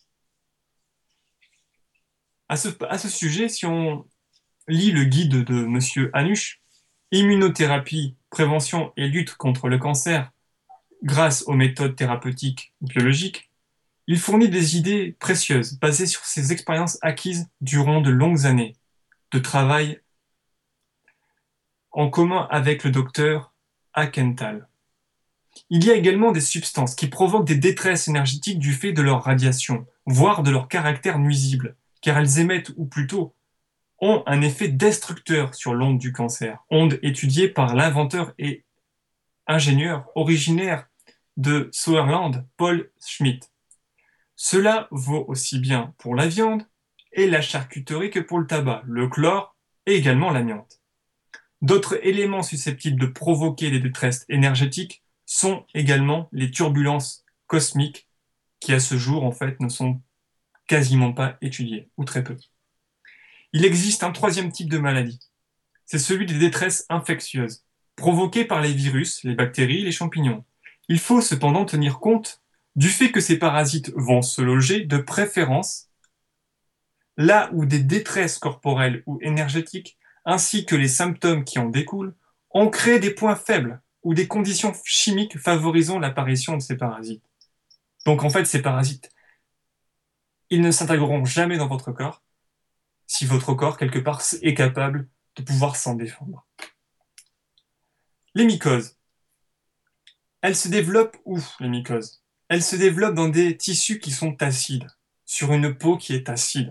À ce sujet, si on lit le guide de Monsieur Hanusch, Immunothérapie, prévention et lutte contre le cancer grâce aux méthodes thérapeutiques biologiques, il fournit des idées précieuses basées sur ses expériences acquises durant de longues années de travail en commun avec le docteur Hackenthal. Il y a également des substances qui provoquent des détresses énergétiques du fait de leur radiation, voire de leur caractère nuisible, car elles émettent, ou plutôt ont un effet destructeur sur l'onde du cancer, onde étudiée par l'inventeur et ingénieur originaire de Sauerland, Paul Schmidt. Cela vaut aussi bien pour la viande et la charcuterie que pour le tabac, le chlore et également l'amiante. D'autres éléments susceptibles de provoquer des détresses énergétiques sont également les turbulences cosmiques qui à ce jour en fait ne sont quasiment pas étudiées, ou très peu. Il existe un troisième type de maladie, c'est celui des détresses infectieuses, provoquées par les virus, les bactéries, les champignons. Il faut cependant tenir compte du fait que ces parasites vont se loger de préférence là où des détresses corporelles ou énergétiques, ainsi que les symptômes qui en découlent, ont créé des points faibles ou des conditions chimiques favorisant l'apparition de ces parasites. Donc en fait, ces parasites, ils ne s'intégreront jamais dans votre corps si votre corps, quelque part, est capable de pouvoir s'en défendre. Les mycoses. Elles se développent où, les mycoses? Elles se développent dans des tissus qui sont acides, sur une peau qui est acide.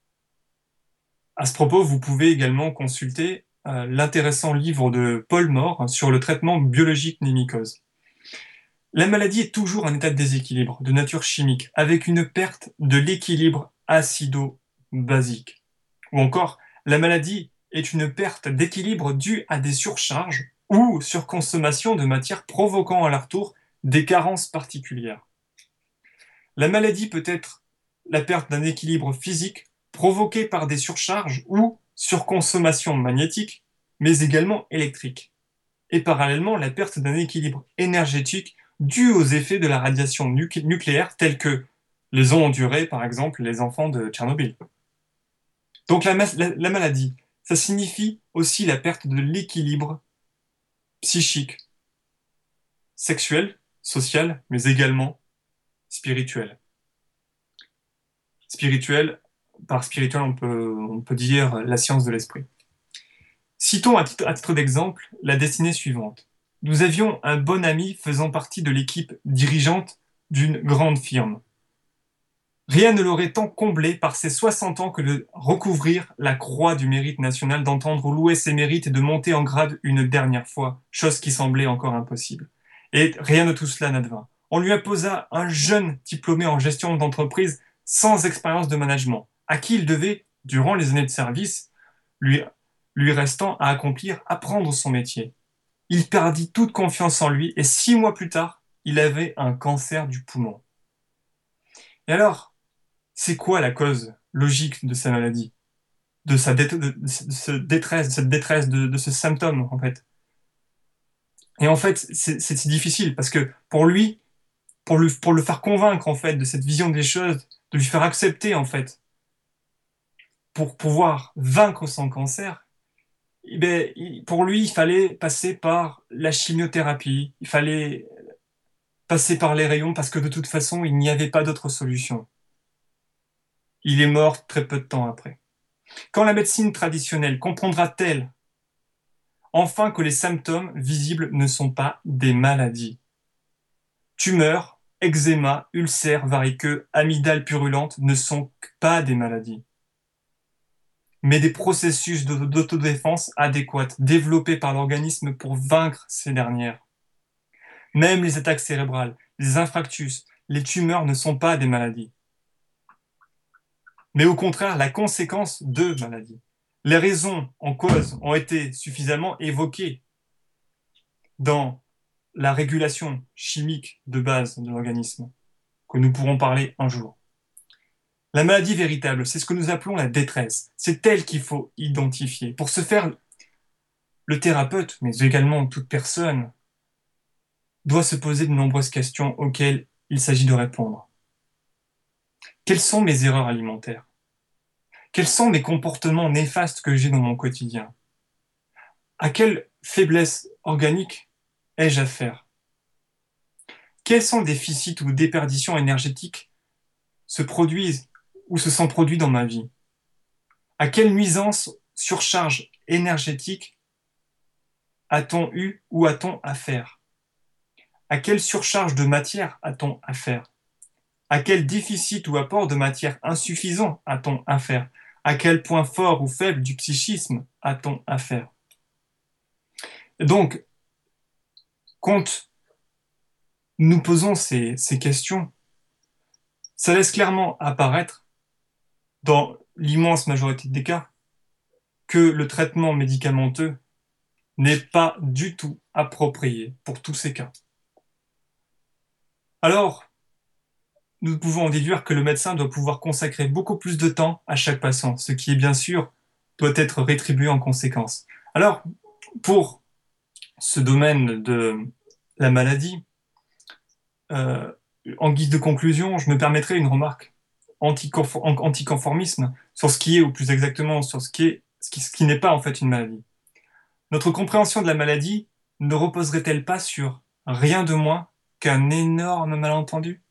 À ce propos, vous pouvez également consulter l'intéressant livre de Paul Mort sur le traitement biologique des mycoses. La maladie est toujours un état de déséquilibre de nature chimique, avec une perte de l'équilibre acido-basique. Ou encore, la maladie est une perte d'équilibre due à des surcharges ou surconsommation de matières provoquant à leur tour des carences particulières. La maladie peut être la perte d'un équilibre physique provoquée par des surcharges ou surconsommation magnétique, mais également électrique. Et parallèlement, la perte d'un équilibre énergétique dû aux effets de la radiation nucléaire tels que les ont endurés, par exemple, les enfants de Tchernobyl. Donc la maladie, ça signifie aussi la perte de l'équilibre psychique, sexuel, social, mais également spirituel. Spirituel, par spirituel, on peut dire la science de l'esprit. Citons à titre d'exemple la destinée suivante. Nous avions un bon ami faisant partie de l'équipe dirigeante d'une grande firme. Rien ne l'aurait tant comblé par ses 60 ans que de recouvrir la croix du mérite national, d'entendre louer ses mérites et de monter en grade une dernière fois, chose qui semblait encore impossible. Et rien de tout cela n'advint. On lui imposa un jeune diplômé en gestion d'entreprise sans expérience de management, à qui il devait, durant les années de service, lui, lui restant à accomplir, apprendre son métier. Il perdit toute confiance en lui et 6 mois plus tard, il avait un cancer du poumon. Et alors, c'est quoi la cause logique de sa maladie, de cette détresse, de ce symptôme, en fait? Et en fait, c'est si difficile parce que pour lui, pour le faire convaincre, en fait, de cette vision des choses, de lui faire accepter, en fait, pour pouvoir vaincre son cancer, eh ben, pour lui, il fallait passer par la chimiothérapie, il fallait passer par les rayons parce que de toute façon, il n'y avait pas d'autre solution. Il est mort très peu de temps après. Quand la médecine traditionnelle comprendra-t-elle enfin que les symptômes visibles ne sont pas des maladies? Tumeurs, eczéma, ulcères variqueux, amygdale purulente ne sont pas des maladies, mais des processus d'autodéfense adéquats développés par l'organisme pour vaincre ces dernières. Même les attaques cérébrales, les infarctus, les tumeurs ne sont pas des maladies, mais au contraire la conséquence de maladies. Les raisons en cause ont été suffisamment évoquées dans la régulation chimique de base de l'organisme, que nous pourrons parler un jour. La maladie véritable, c'est ce que nous appelons la détresse. C'est elle qu'il faut identifier. Pour ce faire, le thérapeute, mais également toute personne, doit se poser de nombreuses questions auxquelles il s'agit de répondre. Quelles sont mes erreurs alimentaires? Quels sont mes comportements néfastes que j'ai dans mon quotidien? À quelle faiblesse organique ai-je affaire? Quels sont des déficits ou déperditions énergétiques se produisent ou se sont produits dans ma vie? À quelle nuisance, surcharge énergétique a-t-on eu ou a-t-on affaire? À quelle surcharge de matière a-t-on affaire? À quel déficit ou apport de matière insuffisant a-t-on affaire? À quel point fort ou faible du psychisme a-t-on affaire? Donc, quand nous posons ces questions, ça laisse clairement apparaître, dans l'immense majorité des cas, que le traitement médicamenteux n'est pas du tout approprié pour tous ces cas. Alors, nous pouvons en déduire que le médecin doit pouvoir consacrer beaucoup plus de temps à chaque patient, ce qui, bien sûr, doit être rétribué en conséquence. Alors, pour ce domaine de la maladie, euh, en guise de conclusion, je me permettrai une remarque anticonformisme sur ce qui est, ou plus exactement sur ce qui n'est pas en fait une maladie. Notre compréhension de la maladie ne reposerait-elle pas sur rien de moins qu'un énorme malentendu?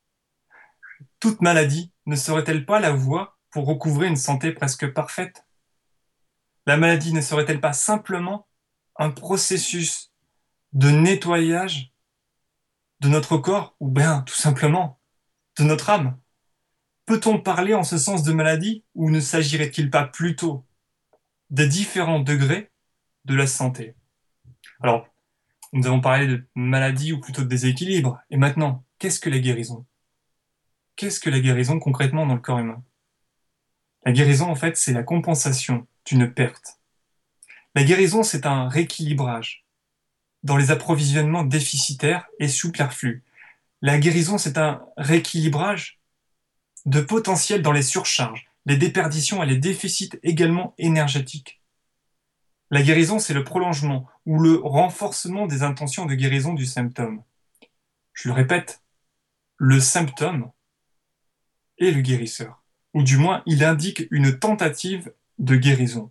Toute maladie ne serait-elle pas la voie pour recouvrer une santé presque parfaite? La maladie ne serait-elle pas simplement un processus de nettoyage de notre corps, ou bien tout simplement de notre âme? Peut-on parler en ce sens de maladie, ou ne s'agirait-il pas plutôt des différents degrés de la santé? Alors, nous avons parlé de maladie ou plutôt de déséquilibre. Et maintenant, qu'est-ce que la guérison? Qu'est-ce que la guérison concrètement dans le corps humain? La guérison, en fait, c'est la compensation d'une perte. La guérison, c'est un rééquilibrage dans les approvisionnements déficitaires et superflus. La guérison, c'est un rééquilibrage de potentiel dans les surcharges, les déperditions et les déficits également énergétiques. La guérison, c'est le prolongement ou le renforcement des intentions de guérison du symptôme. Je le répète, le symptôme est le guérisseur, ou du moins il indique une tentative de guérison.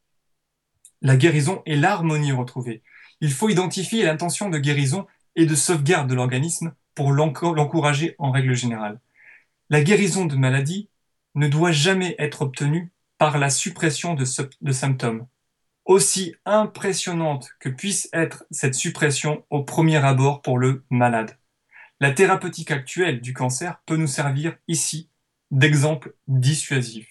La guérison est l'harmonie retrouvée. Il faut identifier l'intention de guérison et de sauvegarde de l'organisme pour l'encourager en règle générale. La guérison de maladie ne doit jamais être obtenue par la suppression de symptômes. Aussi impressionnante que puisse être cette suppression au premier abord pour le malade. La thérapeutique actuelle du cancer peut nous servir ici d'exemple dissuasif.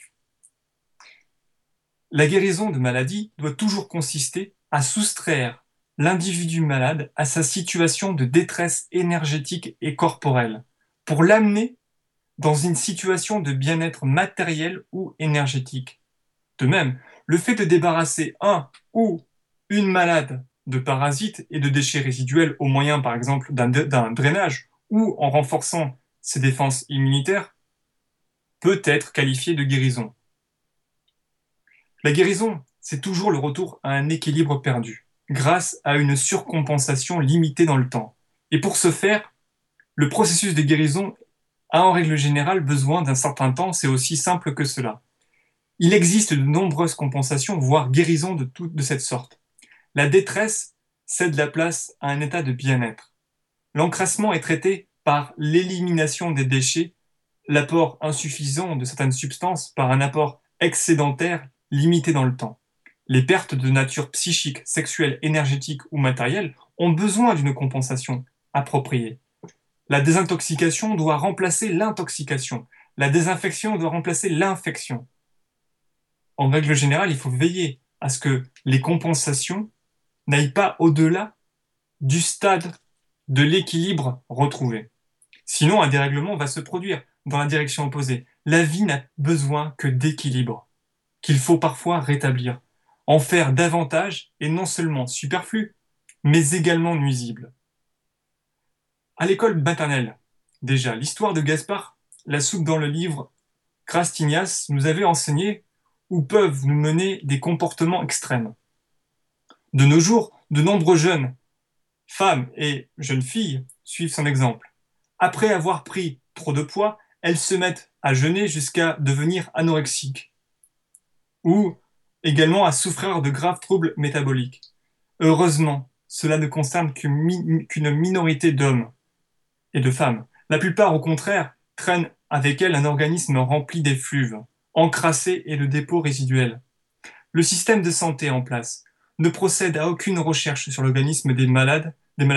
La guérison de maladie doit toujours consister à soustraire l'individu malade à sa situation de détresse énergétique et corporelle, pour l'amener dans une situation de bien-être matériel ou énergétique. De même, le fait de débarrasser un ou une malade de parasites et de déchets résiduels au moyen, par exemple, d'un drainage ou en renforçant ses défenses immunitaires peut être qualifié de guérison. La guérison, c'est toujours le retour à un équilibre perdu, grâce à une surcompensation limitée dans le temps. Et pour ce faire, le processus de guérison a en règle générale besoin d'un certain temps, c'est aussi simple que cela. Il existe de nombreuses compensations, voire guérisons de cette sorte. La détresse cède la place à un état de bien-être. L'encrassement est traité par l'élimination des déchets, l'apport insuffisant de certaines substances par un apport excédentaire limité dans le temps. Les pertes de nature psychique, sexuelle, énergétique ou matérielle ont besoin d'une compensation appropriée. La désintoxication doit remplacer l'intoxication. La désinfection doit remplacer l'infection. En règle générale, il faut veiller à ce que les compensations n'aillent pas au-delà du stade de l'équilibre retrouvé. Sinon, un dérèglement va se produire dans la direction opposée. La vie n'a besoin que d'équilibre, qu'il faut parfois rétablir, en faire davantage et non seulement superflu, mais également nuisible. À l'école maternelle, déjà, l'histoire de Gaspard, la soupe dans le livre Crastignas, nous avait enseigné où peuvent nous mener des comportements extrêmes. De nos jours, de nombreux jeunes, femmes et jeunes filles suivent son exemple. Après avoir pris trop de poids, elles se mettent à jeûner jusqu'à devenir anorexiques ou également à souffrir de graves troubles métaboliques. Heureusement, cela ne concerne qu'une minorité d'hommes et de femmes. La plupart, au contraire, traînent avec elles un organisme rempli d'effluves, encrassé et de dépôts résiduels. Le système de santé en place ne procède à aucune recherche sur l'organisme des malades, des maladies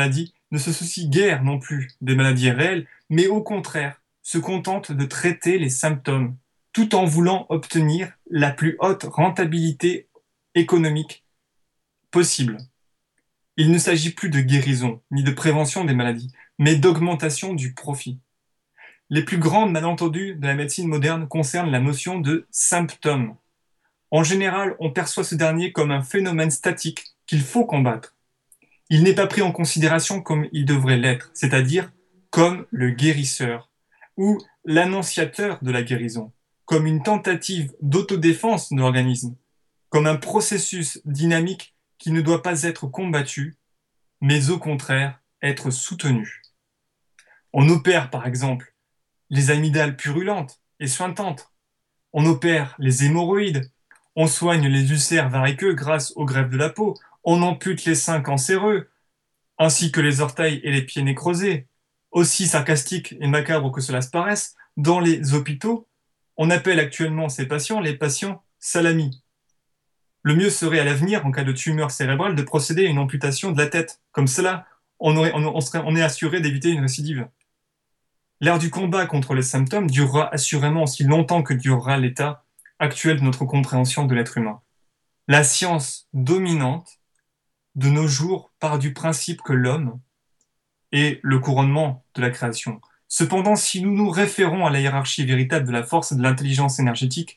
ne se soucie guère non plus des maladies réelles, mais au contraire se contente de traiter les symptômes, tout en voulant obtenir la plus haute rentabilité économique possible. Il ne s'agit plus de guérison ni de prévention des maladies, mais d'augmentation du profit. Les plus grands malentendus de la médecine moderne concernent la notion de symptôme. En général, on perçoit ce dernier comme un phénomène statique qu'il faut combattre. Il n'est pas pris en considération comme il devrait l'être, c'est-à-dire comme le guérisseur ou l'annonciateur de la guérison, comme une tentative d'autodéfense de l'organisme, comme un processus dynamique qui ne doit pas être combattu, mais au contraire être soutenu. On opère par exemple les amygdales purulentes et suintantes, on opère les hémorroïdes, on soigne les ulcères variqueux grâce aux greffes de la peau, on ampute les seins cancéreux, ainsi que les orteils et les pieds nécrosés. Aussi sarcastique et macabre que cela se paraisse, dans les hôpitaux, on appelle actuellement ces patients les patients salami. Le mieux serait à l'avenir, en cas de tumeur cérébrale, de procéder à une amputation de la tête. Comme cela, on est assuré d'éviter une récidive. L'ère du combat contre les symptômes durera assurément aussi longtemps que durera l'état actuel de notre compréhension de l'être humain. La science dominante de nos jours part du principe que l'homme est le couronnement de la création. Cependant, si nous nous référons à la hiérarchie véritable de la force et de l'intelligence énergétique,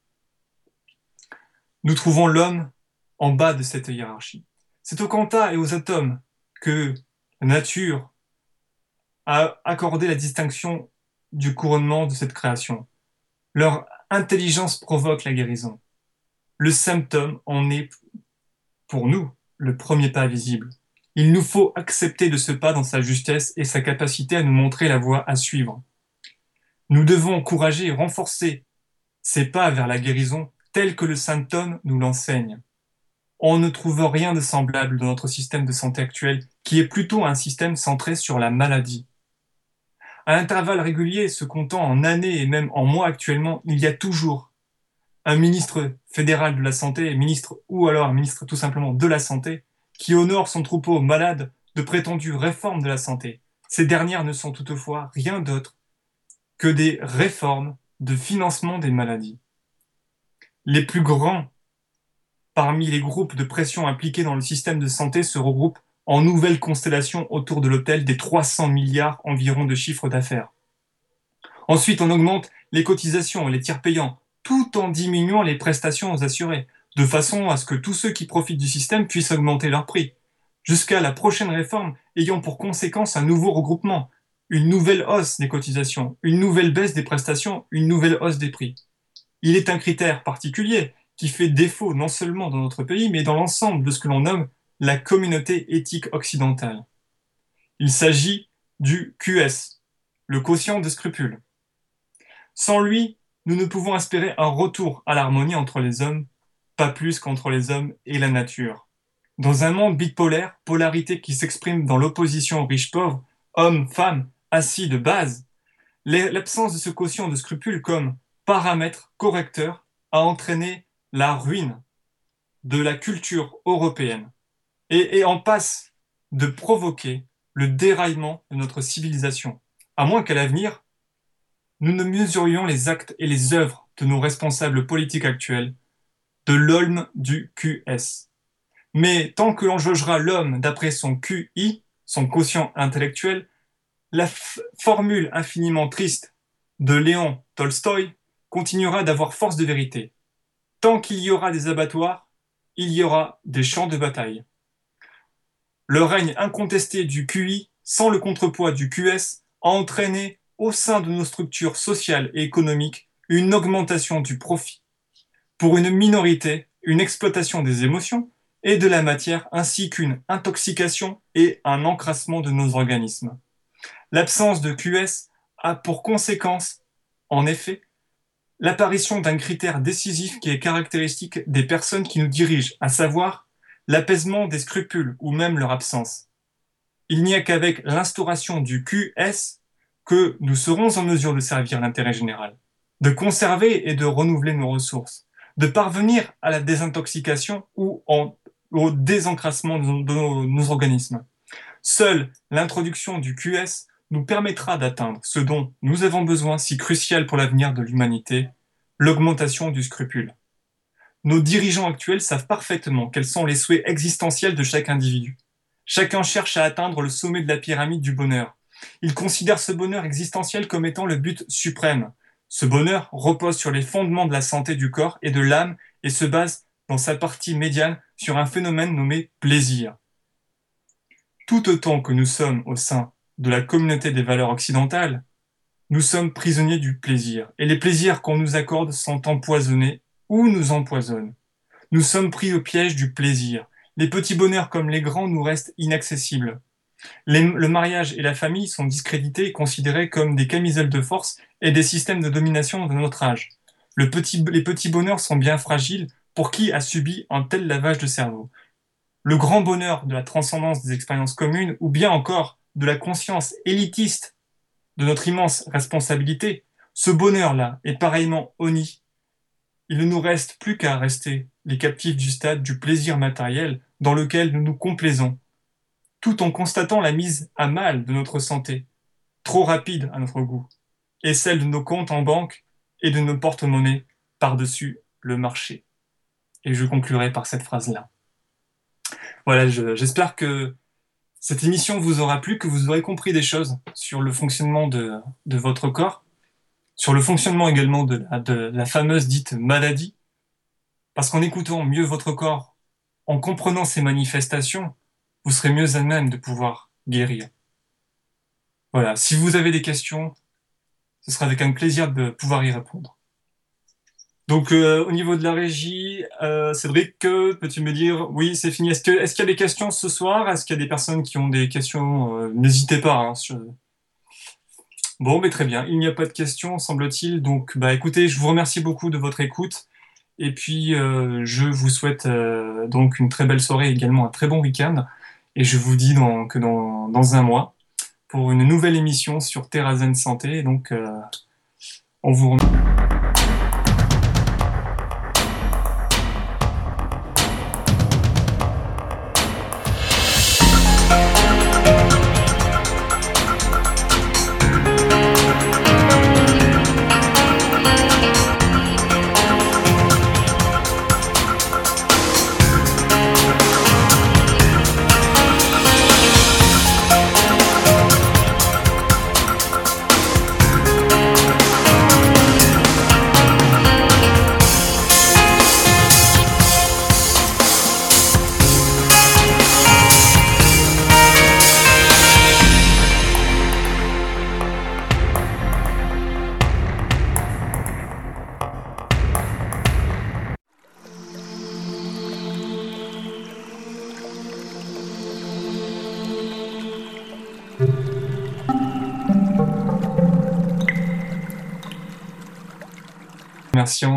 nous trouvons l'homme en bas de cette hiérarchie. C'est aux quanta et aux atomes que la nature a accordé la distinction du couronnement de cette création. Leur intelligence provoque la guérison. Le symptôme en est, pour nous, le premier pas visible. Il nous faut accepter de ce pas dans sa justesse et sa capacité à nous montrer la voie à suivre. Nous devons encourager et renforcer ces pas vers la guérison tels que le symptôme nous l'enseigne. On ne trouve rien de semblable dans notre système de santé actuel, qui est plutôt un système centré sur la maladie. À intervalles réguliers, se comptant en années et même en mois actuellement, il y a toujours un ministre fédéral de la santé, ministre ou alors un ministre tout simplement de la santé, qui honore son troupeau malade de prétendues réformes de la santé. Ces dernières ne sont toutefois rien d'autre que des réformes de financement des maladies. Les plus grands parmi les groupes de pression impliqués dans le système de santé se regroupent en nouvelle constellation autour de l'autel des 300 milliards environ de chiffre d'affaires. Ensuite, on augmente les cotisations et les tiers payants, tout en diminuant les prestations aux assurés, de façon à ce que tous ceux qui profitent du système puissent augmenter leur prix, jusqu'à la prochaine réforme ayant pour conséquence un nouveau regroupement, une nouvelle hausse des cotisations, une nouvelle baisse des prestations, une nouvelle hausse des prix. Il est un critère particulier qui fait défaut non seulement dans notre pays, mais dans l'ensemble de ce que l'on nomme la communauté éthique occidentale. Il s'agit du QS, le quotient de scrupule. Sans lui, nous ne pouvons espérer un retour à l'harmonie entre les hommes, pas plus qu'entre les hommes et la nature. Dans un monde bipolaire, polarité qui s'exprime dans l'opposition riche-pauvre, homme-femme, assis de base, l'absence de ce quotient de scrupule comme paramètre correcteur a entraîné la ruine de la culture européenne et en passe de provoquer le déraillement de notre civilisation, à moins qu'à l'avenir, nous ne mesurions les actes et les œuvres de nos responsables politiques actuels de l'olme du QS. Mais tant que l'on jaugera l'homme d'après son QI, son quotient intellectuel, la formule infiniment triste de Léon Tolstoï continuera d'avoir force de vérité. Tant qu'il y aura des abattoirs, il y aura des champs de bataille. Le règne incontesté du QI, sans le contrepoids du QS, a entraîné au sein de nos structures sociales et économiques une augmentation du profit. Pour une minorité, une exploitation des émotions et de la matière, ainsi qu'une intoxication et un encrassement de nos organismes. L'absence de QS a pour conséquence, en effet, l'apparition d'un critère décisif qui est caractéristique des personnes qui nous dirigent, à savoir l'apaisement des scrupules ou même leur absence. Il n'y a qu'avec l'instauration du QS que nous serons en mesure de servir l'intérêt général, de conserver et de renouveler nos ressources, de parvenir à la désintoxication ou au désencrassement de nos organismes. Seule l'introduction du QS nous permettra d'atteindre ce dont nous avons besoin si crucial pour l'avenir de l'humanité, l'augmentation du scrupule. Nos dirigeants actuels savent parfaitement quels sont les souhaits existentiels de chaque individu. Chacun cherche à atteindre le sommet de la pyramide du bonheur. Il considère ce bonheur existentiel comme étant le but suprême. Ce bonheur repose sur les fondements de la santé du corps et de l'âme et se base dans sa partie médiane sur un phénomène nommé plaisir. Tout autant que nous sommes au sein de la communauté des valeurs occidentales, nous sommes prisonniers du plaisir. Et les plaisirs qu'on nous accorde sont empoisonnés ou nous empoisonnent. Nous sommes pris au piège du plaisir. Les petits bonheurs comme les grands nous restent inaccessibles. Le mariage et la famille sont discrédités et considérés comme des camisoles de force et des systèmes de domination de notre âge. Les petits bonheurs sont bien fragiles pour qui a subi un tel lavage de cerveau. Le grand bonheur de la transcendance des expériences communes ou bien encore de la conscience élitiste de notre immense responsabilité, ce bonheur-là est pareillement honni. Il ne nous reste plus qu'à rester les captifs du stade du plaisir matériel dans lequel nous nous complaisons, tout en constatant la mise à mal de notre santé, trop rapide à notre goût, et celle de nos comptes en banque et de nos porte-monnaies par-dessus le marché. Et je conclurai par cette phrase-là. Voilà, j'espère que cette émission vous aura plu, que vous aurez compris des choses sur le fonctionnement de votre corps, sur le fonctionnement également de la fameuse dite maladie, parce qu'en écoutant mieux votre corps, en comprenant ses manifestations, vous serez mieux à même de pouvoir guérir. Voilà, si vous avez des questions, ce sera avec un plaisir de pouvoir y répondre. Donc au niveau de la régie, Cédric, peux-tu me dire, oui, c'est fini. Est-ce qu'il y a des questions ce soir? Est-ce qu'il y a des personnes qui ont des questions? N'hésitez pas. Hein, Bon, mais très bien. Il n'y a pas de questions, semble-t-il. Donc, écoutez, je vous remercie beaucoup de votre écoute. Et puis, je vous souhaite donc une très belle soirée, également un très bon week-end. Et je vous dis dans un mois pour une nouvelle émission sur TerraZen Santé. Donc, on vous remercie.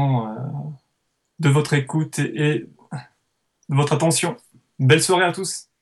De votre écoute et de votre attention. Belle soirée à tous.